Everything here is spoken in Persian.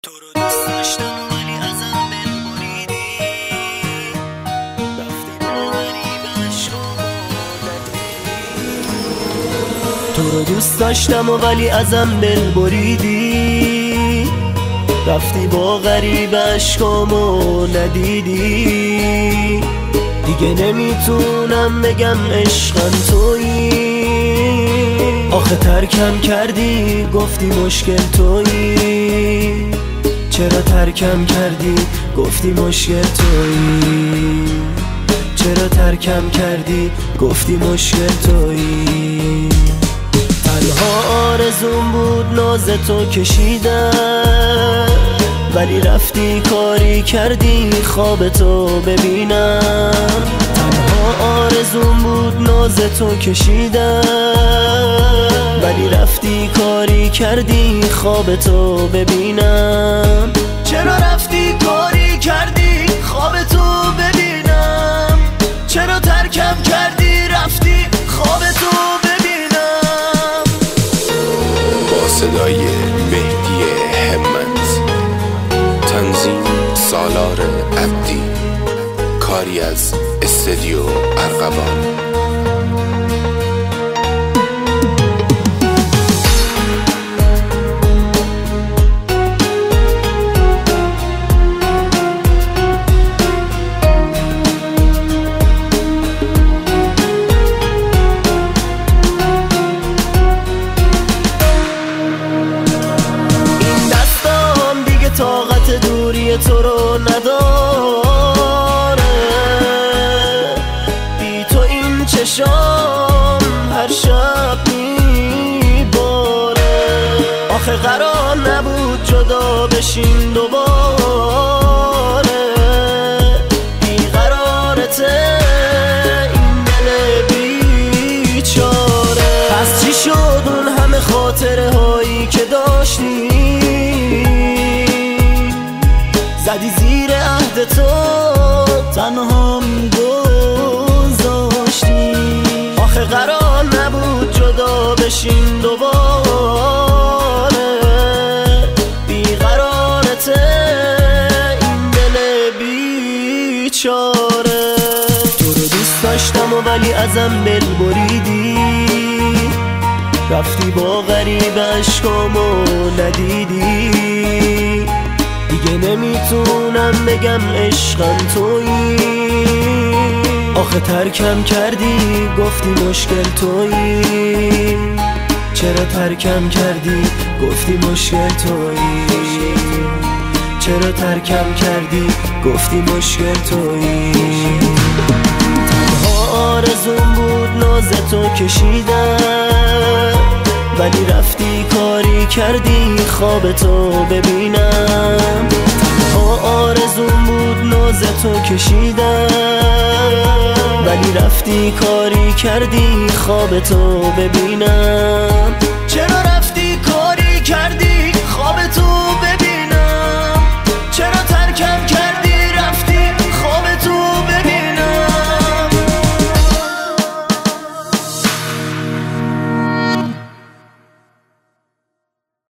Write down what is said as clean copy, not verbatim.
تو رو دوست داشتم ولی ازم دل بریدی، رفتی با غریب عشقامو ندیدی. تو رو دوست داشتم ولی ازم دل بریدی، رفتی با غریب عشقامو ندیدی. دیگه نمیتونم بگم عشقم تویی، آخه ترکم کردی گفتی مشکل تویی. چرا ترکم کردی گفتی مشکل تویی، چرا ترکم کردی گفتی مشکل تویی. تنها آرزوم بود ناز تو کشیدم، ولی رفتی کاری کردی خواب تو ببینم. تنها آرزوم بود ناز تو کشیدم، ولی رفتی کاری کردی خواب تو ببینم. چرا رفتی کاری کردی خواب تو ببینم، چرا ترکم کردی رفتی خواب تو ببینم. با صدای مهدی همت، تنظیم سالار عبدی، کاری از استودیو ارغوان. طاقت دوری تو رو نداره، بی تو این چشام هر شب میباره. آخه قرار نبود جدا بشیم دوباره، بیقرارته این دل بیچاره. پس چی شد اون همه خاطره هایی که داشتی، زدی زیر عهد تو تنهام گذاشتی. آخه قرار نبود جدا بشیم دوباره، بیقرارته این دل بیچاره. تو رو دوست داشتم ولی ازم دل بریدی، رفتی با غریب عشقامو ندیدی. دیگه نمیتونم بگم عشقم تویی، آخه ترکم کردی گفتی مشکل تویی. چرا ترکم کردی گفتی مشکل تویی، چرا ترکم کردی گفتی مشکل تویی. تنها آرزوم بود ناز تو کشیدم، ولی رفتی کاری کردی خواب تو ببینم. تنها آرزوم بود ناز تو کشیدم، ولی رفتی کاری کردی خواب تو ببینم. چرا رفتی کاری کردی خواب تو ببینم.